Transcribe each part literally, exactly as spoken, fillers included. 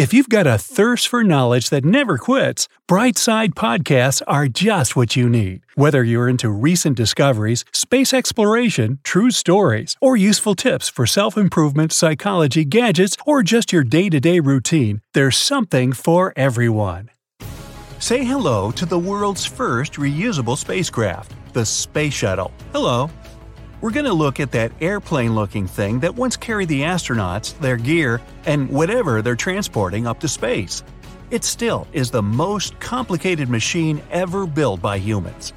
If you've got a thirst for knowledge that never quits, Brightside Podcasts are just what you need. Whether you're into recent discoveries, space exploration, true stories, or useful tips for self-improvement, psychology, gadgets, or just your day-to-day routine, there's something for everyone. Say hello to the world's first reusable spacecraft, the Space Shuttle. Hello. We're going to look at that airplane-looking thing that once carried the astronauts, their gear, and whatever they're transporting up to space. It still is the most complicated machine ever built by humans.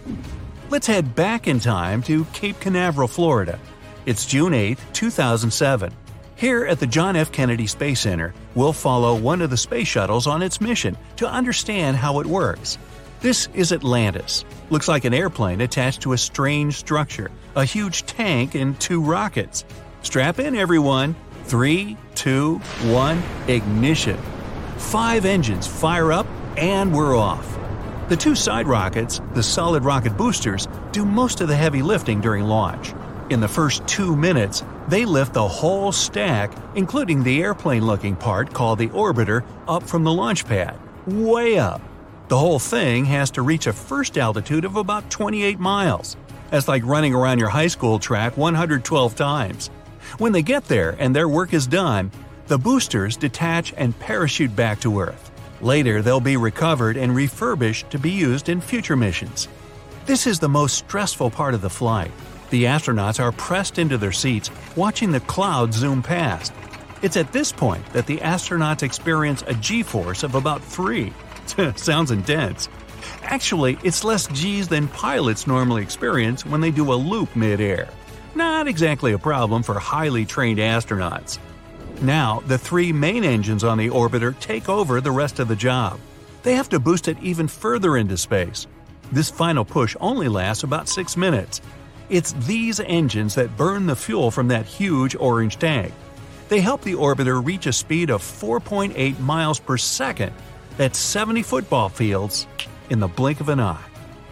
Let's head back in time to Cape Canaveral, Florida. It's June eighth, two thousand seven. Here at the John F. Kennedy Space Center, we'll follow one of the space shuttles on its mission to understand how it works. This is Atlantis. Looks like an airplane attached to a strange structure, a huge tank and two rockets. Strap in, everyone. Three, two, one, ignition. Five engines fire up, and we're off. The two side rockets, the solid rocket boosters, do most of the heavy lifting during launch. In the first two minutes, they lift the whole stack, including the airplane-looking part called the orbiter, up from the launch pad. Way up. The whole thing has to reach a first altitude of about twenty-eight miles. That's like running around your high school track one hundred twelve times. When they get there and their work is done, the boosters detach and parachute back to Earth. Later, they'll be recovered and refurbished to be used in future missions. This is the most stressful part of the flight. The astronauts are pressed into their seats, watching the clouds zoom past. It's at this point that the astronauts experience a G-force of about three. Sounds intense. Actually, it's less G's than pilots normally experience when they do a loop mid-air. Not exactly a problem for highly trained astronauts. Now, the three main engines on the orbiter take over the rest of the job. They have to boost it even further into space. This final push only lasts about six minutes. It's these engines that burn the fuel from that huge orange tank. They help the orbiter reach a speed of four point eight miles per second. That's seventy football fields in the blink of an eye.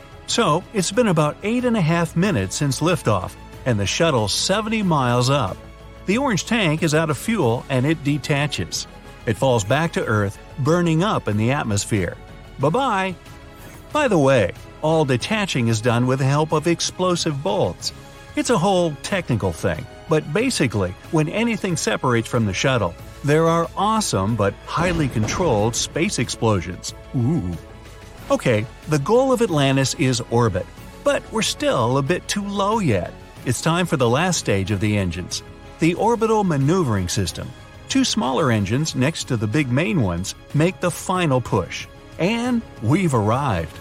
So, it's been about eight and a half minutes since liftoff, and the shuttle's seventy miles up. The orange tank is out of fuel and it detaches. It falls back to Earth, burning up in the atmosphere. Bye-bye! By the way, all detaching is done with the help of explosive bolts. It's a whole technical thing, but basically, when anything separates from the shuttle, there are awesome but highly controlled space explosions. Ooh. Okay, the goal of Atlantis is orbit, but we're still a bit too low yet. It's time for the last stage of the engines, the orbital maneuvering system. Two smaller engines next to the big main ones make the final push. And we've arrived.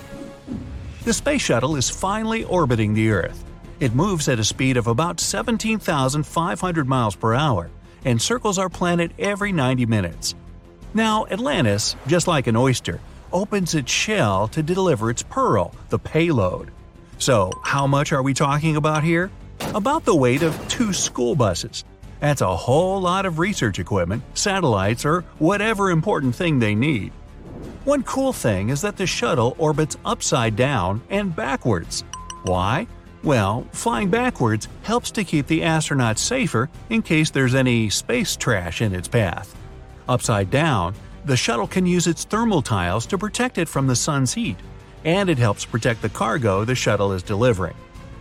The space shuttle is finally orbiting the Earth. It moves at a speed of about seventeen thousand five hundred miles per hour and circles our planet every ninety minutes. Now, Atlantis, just like an oyster, opens its shell to deliver its pearl, the payload. So, how much are we talking about here? About the weight of two school buses. That's a whole lot of research equipment, satellites, or whatever important thing they need. One cool thing is that the shuttle orbits upside down and backwards. Why? Well, flying backwards helps to keep the astronauts safer in case there's any space trash in its path. Upside down, the shuttle can use its thermal tiles to protect it from the sun's heat, and it helps protect the cargo the shuttle is delivering.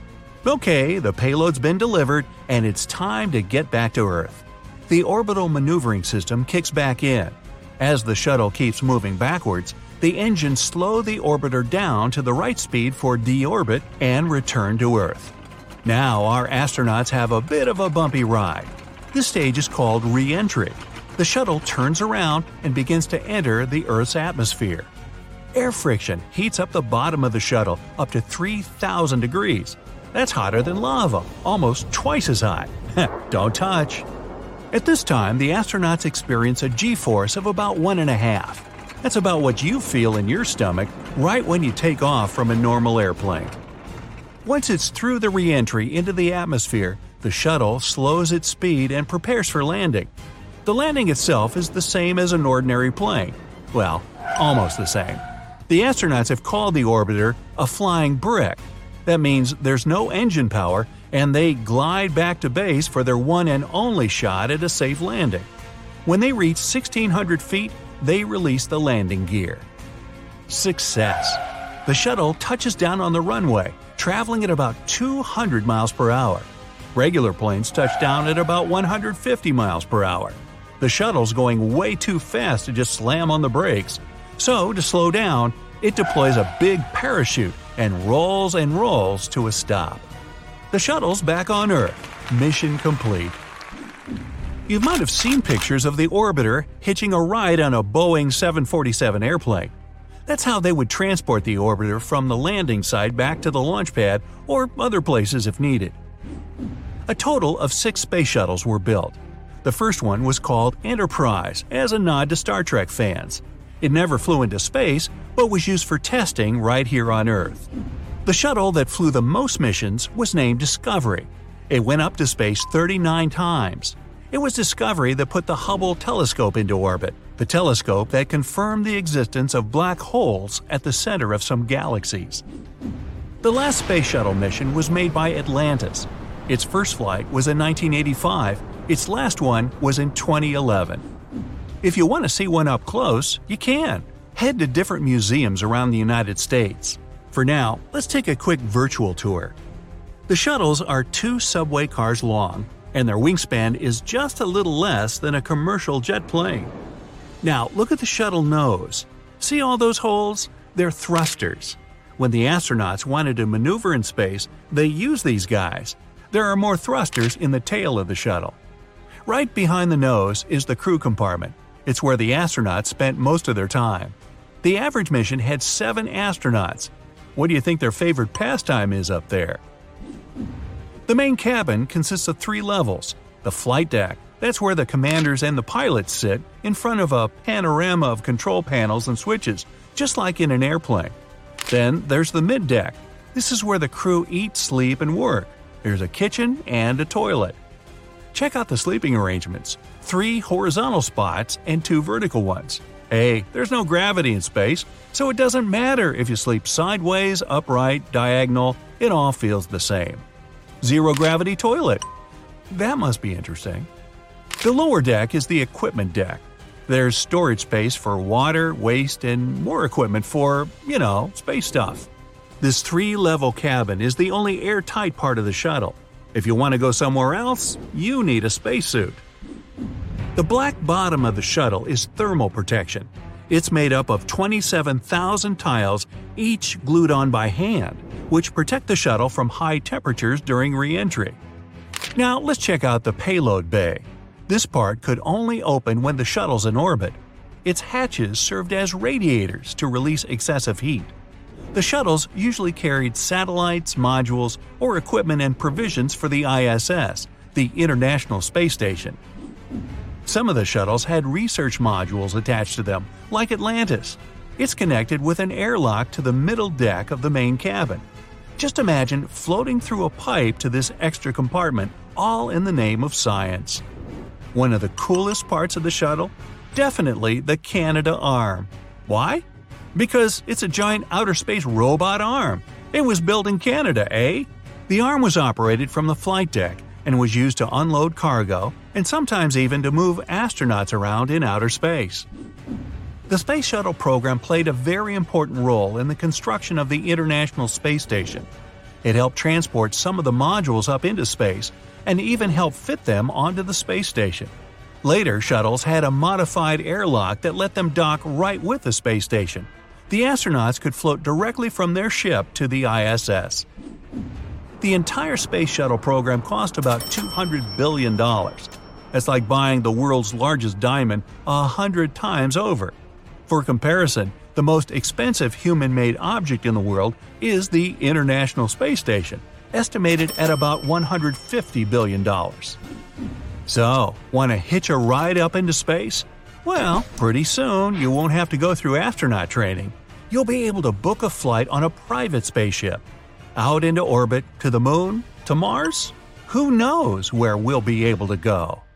Okay, the payload's been delivered, and it's time to get back to Earth. The orbital maneuvering system kicks back in. As the shuttle keeps moving backwards, the engines slow the orbiter down to the right speed for deorbit and return to Earth. Now our astronauts have a bit of a bumpy ride. This stage is called re-entry. The shuttle turns around and begins to enter the Earth's atmosphere. Air friction heats up the bottom of the shuttle up to three thousand degrees. That's hotter than lava, almost twice as hot. Don't touch. At this time, the astronauts experience a G-force of about one and a half. That's about what you feel in your stomach right when you take off from a normal airplane. Once it's through the re-entry into the atmosphere, the shuttle slows its speed and prepares for landing. The landing itself is the same as an ordinary plane. Well, almost the same. The astronauts have called the orbiter a flying brick. That means there's no engine power, and they glide back to base for their one and only shot at a safe landing. When they reach sixteen hundred feet, they release the landing gear. Success! The shuttle touches down on the runway, traveling at about two hundred miles per hour. Regular planes touch down at about one hundred fifty miles per hour. The shuttle's going way too fast to just slam on the brakes. So, to slow down, it deploys a big parachute and rolls and rolls to a stop. The shuttle's back on Earth. Mission complete. You might have seen pictures of the orbiter hitching a ride on a Boeing seven forty-seven airplane. That's how they would transport the orbiter from the landing site back to the launch pad or other places if needed. A total of six space shuttles were built. The first one was called Enterprise as a nod to Star Trek fans. It never flew into space, but was used for testing right here on Earth. The shuttle that flew the most missions was named Discovery. It went up to space thirty-nine times. It was Discovery that put the Hubble telescope into orbit, the telescope that confirmed the existence of black holes at the center of some galaxies. The last space shuttle mission was made by Atlantis. Its first flight was in nineteen eighty-five. Its last one was in twenty eleven. If you want to see one up close, you can. Head to different museums around the United States. For now, let's take a quick virtual tour. The shuttles are two subway cars long, and their wingspan is just a little less than a commercial jet plane. Now, look at the shuttle nose. See all those holes? They're thrusters. When the astronauts wanted to maneuver in space, they use these guys. There are more thrusters in the tail of the shuttle. Right behind the nose is the crew compartment. It's where the astronauts spent most of their time. The average mission had seven astronauts. What do you think their favorite pastime is up there? The main cabin consists of three levels. The flight deck, that's where the commanders and the pilots sit, in front of a panorama of control panels and switches, just like in an airplane. Then there's the mid-deck. This is where the crew eat, sleep, and work. There's a kitchen and a toilet. Check out the sleeping arrangements. Three horizontal spots and two vertical ones. Hey, there's no gravity in space, so it doesn't matter if you sleep sideways, upright, diagonal, it all feels the same. Zero gravity toilet. That must be interesting. The lower deck is the equipment deck. There's storage space for water, waste, and more equipment for, you know, space stuff. This three-level cabin is the only airtight part of the shuttle. If you want to go somewhere else, you need a spacesuit. The black bottom of the shuttle is thermal protection. It's made up of twenty-seven thousand tiles, each glued on by hand, which protect the shuttle from high temperatures during re-entry. Now let's check out the payload bay. This part could only open when the shuttle's in orbit. Its hatches served as radiators to release excessive heat. The shuttles usually carried satellites, modules, or equipment and provisions for the I S S, the International Space Station. Some of the shuttles had research modules attached to them, like Atlantis. It's connected with an airlock to the middle deck of the main cabin. Just imagine floating through a pipe to this extra compartment, all in the name of science. One of the coolest parts of the shuttle? Definitely the Canadarm. Why? Because it's a giant outer space robot arm. It was built in Canada, eh? The arm was operated from the flight deck and was used to unload cargo and sometimes even to move astronauts around in outer space. The Space Shuttle program played a very important role in the construction of the International Space Station. It helped transport some of the modules up into space and even helped fit them onto the space station. Later shuttles had a modified airlock that let them dock right with the space station. The astronauts could float directly from their ship to the I S S. The entire Space Shuttle program cost about two hundred billion dollars. That's like buying the world's largest diamond a hundred times over. For comparison, the most expensive human-made object in the world is the International Space Station, estimated at about one hundred fifty billion dollars. So, want to hitch a ride up into space? Well, pretty soon you won't have to go through astronaut training. You'll be able to book a flight on a private spaceship. Out into orbit, to the moon, to Mars? Who knows where we'll be able to go?